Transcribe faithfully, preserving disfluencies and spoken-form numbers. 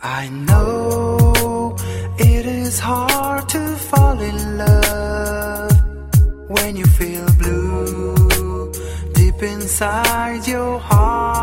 I know it is hard to fall in love when you feel blue deep inside your heart.